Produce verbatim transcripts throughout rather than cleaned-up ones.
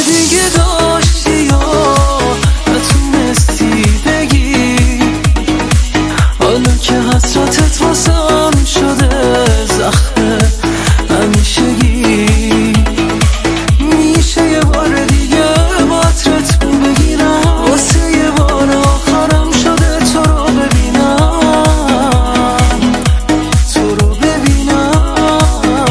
دیگه داشتی یا نتونستی بگی، حالا که حسرتت واسم شده زخم همیشگی. میشه یه بار دیگه با عطرت بو بگیرم، واسه یه بار آخرم شده تو رو ببینم، تو رو ببینم.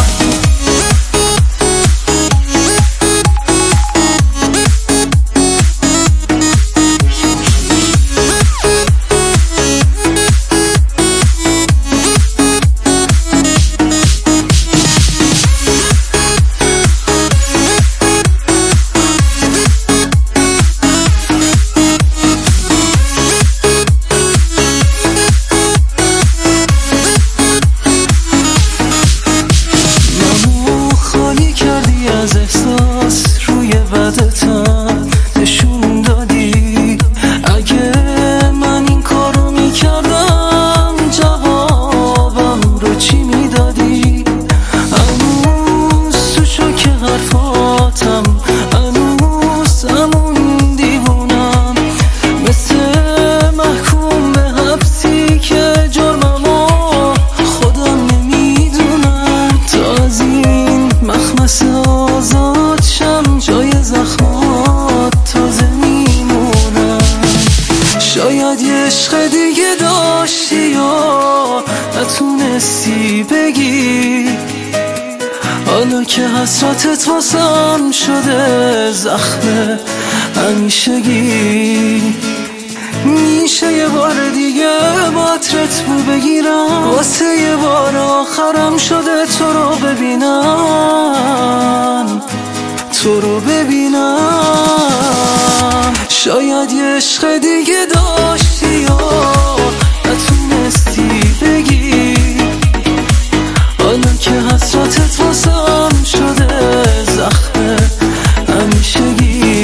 از احساس روی بدتم نشون دادی، اگه من این کارو میکردم جوابم رو چی میدادی؟ هنوز تو شوک حرفاتم، هنوز همون دیوونم، مثل محکوم به حبسی که جرممو خودم نمیدونم. تا از این مخمسه آزاد شم، جای زخمات تازه میمونم. شاید یه عشق دیگه داشتی یا نتونستی بگی، حالا که حسرتت واسم شده زخم همیشگی. میشه یه بار دیگه با عطرت بو بگیرم، واسه یه بار آخرم شده تو رو ببینم، تو رو ببینم. شاید یه عشق دیگه داشتی یا نتونستی بگی، حالا که حسرتت واسم شده زخم همیشگی.